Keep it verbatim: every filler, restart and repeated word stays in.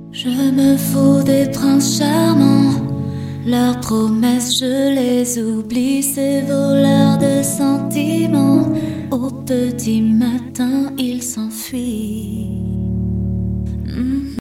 Je me fous des princes charmants, leurs promesses je les oublie, ces voleurs de sentiments. Au petit matin ils s'enfuient.